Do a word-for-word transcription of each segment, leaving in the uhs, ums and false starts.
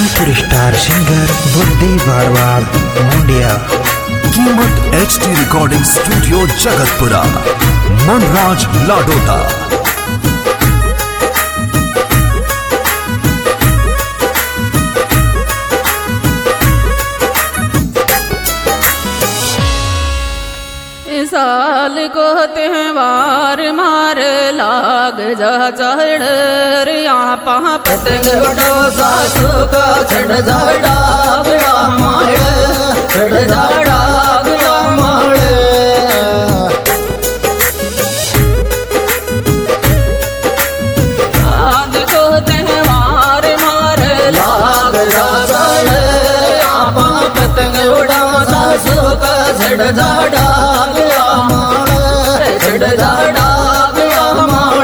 Super star singer बुद्धि बारवाड़ मुंडिया। कीमत H D recording studio Jagatpura, Manraj Ladota. साल को त्योहार मार लाग जा चढ़ यहाँ पहाँ पतंग उड़ो सासू का चढ़ जा डागड़ा माड़ चढ़ जा डागड़ा माड़। साल को त्योहार मार लाग जा चढ़ यहाँ पहाँ पतंग उड़ो सासू का चढ़ जा डागड़ा चढ़ जा डागड़ा माड़।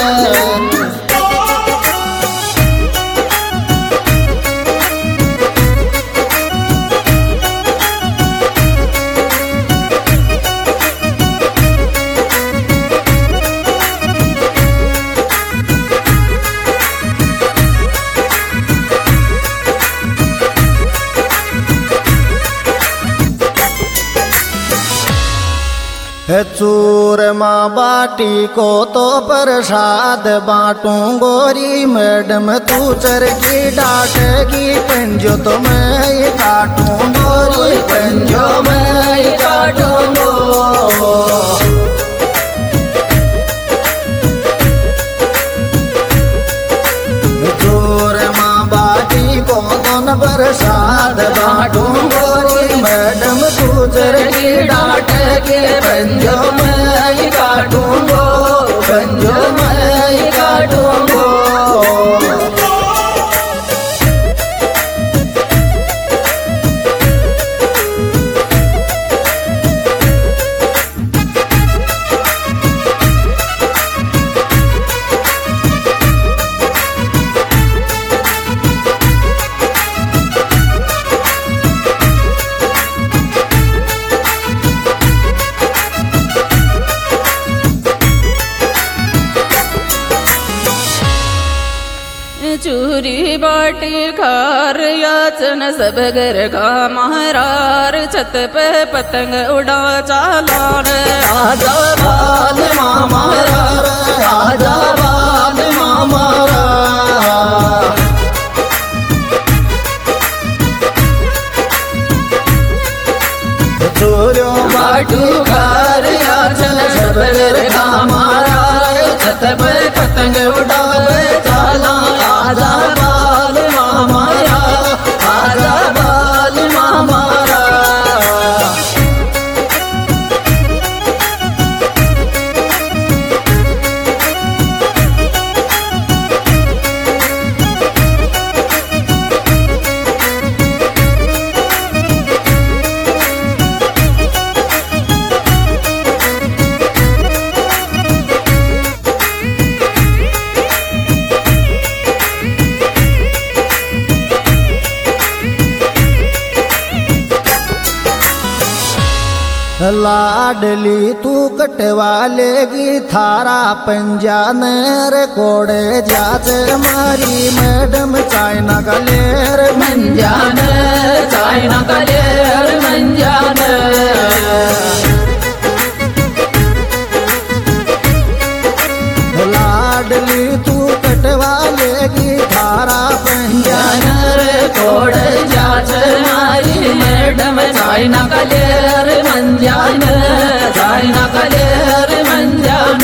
चूरमा बाटी को तो प्रसाद बाटूं गोरी मैडम तू चरगी डांटेगी पंजो तो मैं ही काटूं गोरी पंजो मैं ही काटूंगो। चूरमा बाटी को तो प्रसाद बाटूं गोरी मैडम तू चरगी डांटेगी पंजो मैं ही काटूंगो पंजो मैं ही काटूंगो। चूरी बाटी खार याचन सब घर का महारार छत पे पतंग उड़ा चालान आजा बाल मामारा आजा बाल मामारा। चूरो बाटी खार याचन सब घर का महारार छत पे पतंग उड़ा चालान आजा बाल मामारा आजा बाल मामारा। लाडली तू कटवा लेगी थारा पंजानेर कोड़े जाच मारी मैडम चाइना का लेर मंजान चाइना का लेर मंजान। लाडली तू कटवा लेगी थारा पंजानेर कोड़े जाच मारी मैडम चाइना का लेर मंजान चाइना का लेर मंजान।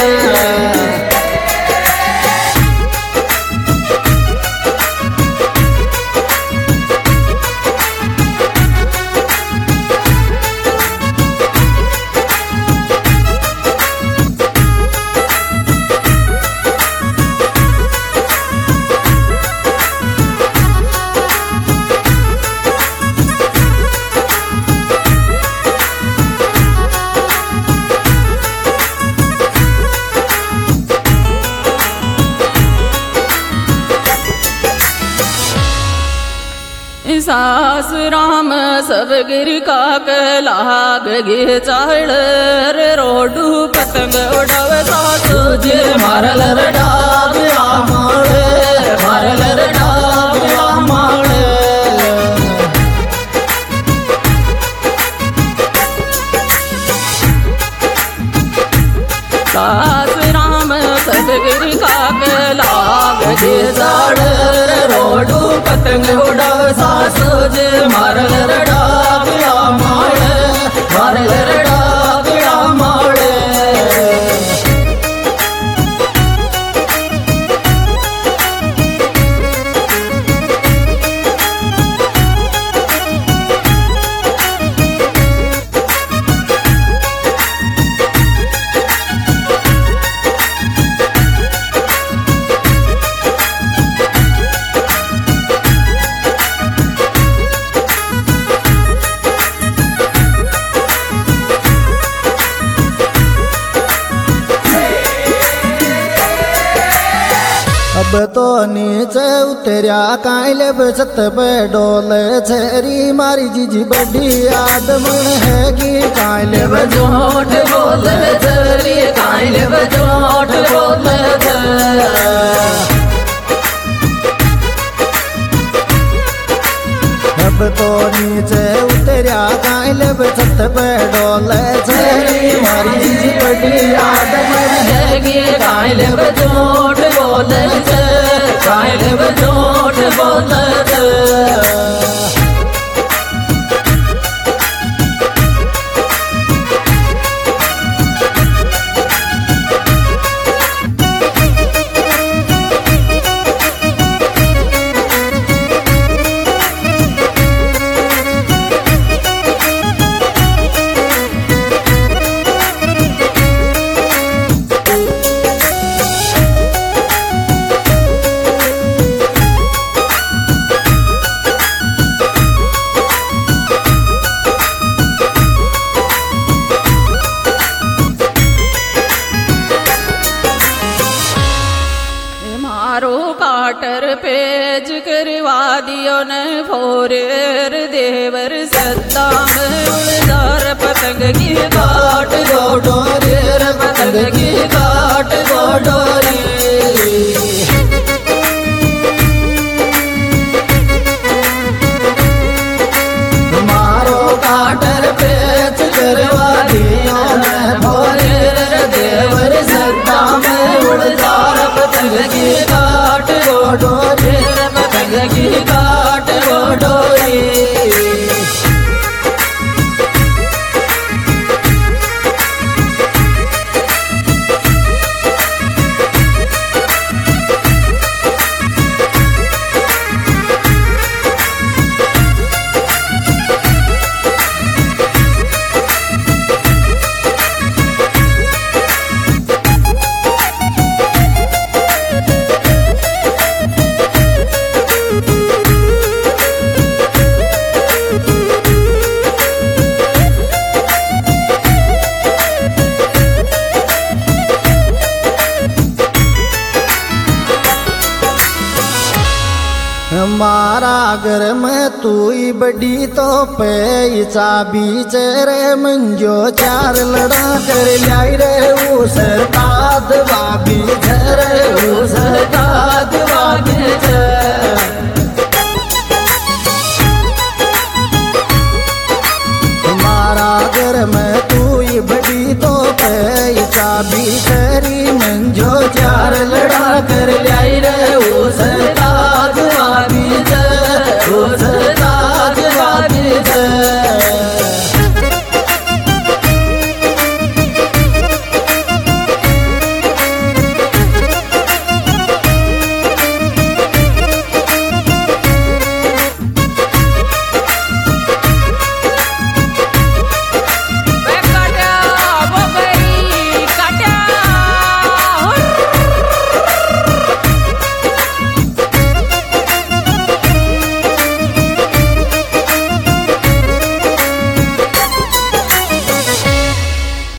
सास राम सब गिर का लाग गे चढ़ रोडू पतंग उड़व सासू जी मारल डाब माड़ मारल डाब माड़। पतंग उड़ावे सासू जी मारल रडागड़ा मारे मारल रडागड़ा मारे अब तो नीचे उतरिया काइले बचत पे डोले छेरी मारी जीजी बड़ी आदमन हैगी काइले बजोट बोले चली काइले बजोट बोले अब तो नीचे उतरिया काइले बचत पे डोले छेरी मारी जीजी बड़ी आदमन हैगी काइले बजोट बोले काइले बजोट बोले मारो काटर पेज करवा दियो न फोरेर देवर सत्ता में उड़दार पतंग की काट दो डोरेर पतंग की काट दो डोरी मारो काटर पेच करवा दियो न फोरेर देवर सत्ता में उड़दार पतंग की काट गो डोरी पतंग की काट गो डोरी मारा घर में तू ही बड़ी तो पे चाबी चेरे मंजो चार लड़ा कर लाई रे उस ताद बाबी झरे उस ताद बाबी झरे